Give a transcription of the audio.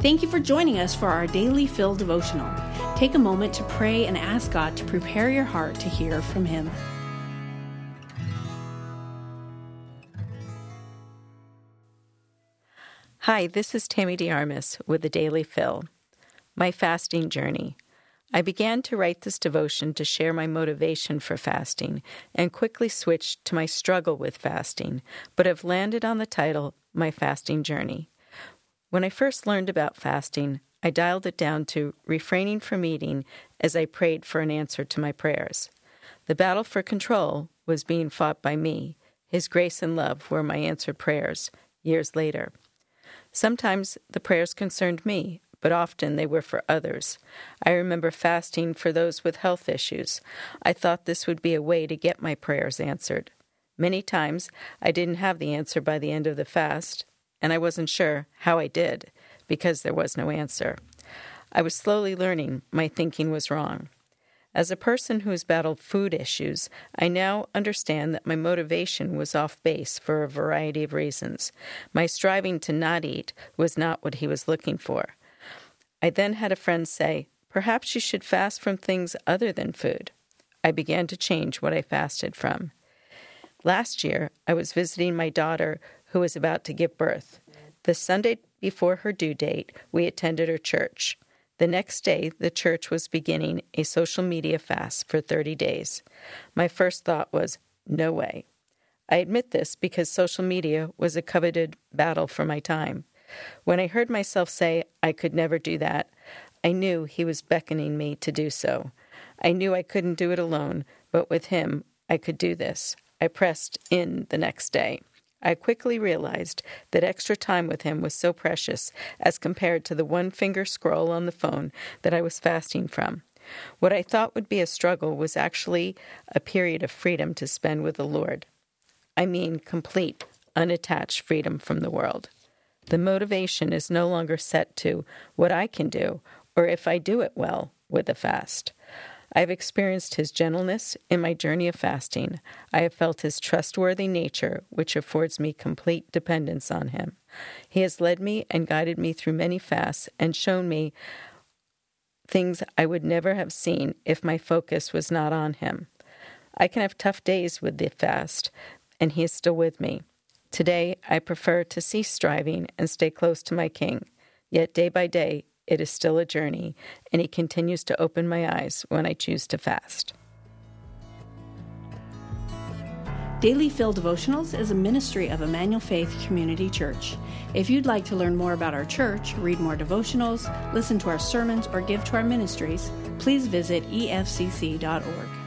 Thank you for joining us for our Daily Fill devotional. Take a moment to pray and ask God to prepare your heart to hear from Him. Hi, this is Tammy DeArmas with the Daily Fill. My fasting journey. I began to write this devotion to share my motivation for fasting and quickly switched to my struggle with fasting, but have landed on the title, My Fasting Journey. When I first learned about fasting, I dialed it down to refraining from eating as I prayed for an answer to my prayers. The battle for control was being fought by me. His grace and love were my answered prayers years later. Sometimes the prayers concerned me, but often they were for others. I remember fasting for those with health issues. I thought this would be a way to get my prayers answered. Many times I didn't have the answer by the end of the fast, and I wasn't sure how I did because there was no answer. I was slowly learning my thinking was wrong. As a person who has battled food issues, I now understand that my motivation was off base for a variety of reasons. My striving to not eat was not what he was looking for. I then had a friend say, "Perhaps you should fast from things other than food." I began to change what I fasted from. Last year, I was visiting my daughter who was about to give birth. The Sunday before her due date, we attended her church. The next day, the church was beginning a social media fast for 30 days. My first thought was, no way. I admit this because social media was a coveted battle for my time. When I heard myself say I could never do that, I knew he was beckoning me to do so. I knew I couldn't do it alone, but with him, I could do this. I pressed in the next day. I quickly realized that extra time with him was so precious as compared to the one-finger scroll on the phone that I was fasting from. What I thought would be a struggle was actually a period of freedom to spend with the Lord. I mean complete, unattached freedom from the world. The motivation is no longer set to what I can do or if I do it well with the fast. I've experienced his gentleness in my journey of fasting. I have felt his trustworthy nature, which affords me complete dependence on him. He has led me and guided me through many fasts and shown me things I would never have seen if my focus was not on him. I can have tough days with the fast, and he is still with me. Today, I prefer to cease striving and stay close to my King. Yet day by day, it is still a journey, and He continues to open my eyes when I choose to fast. Daily Fill Devotionals is a ministry of Emmanuel Faith Community Church. If you'd like to learn more about our church, read more devotionals, listen to our sermons, or give to our ministries, please visit efcc.org.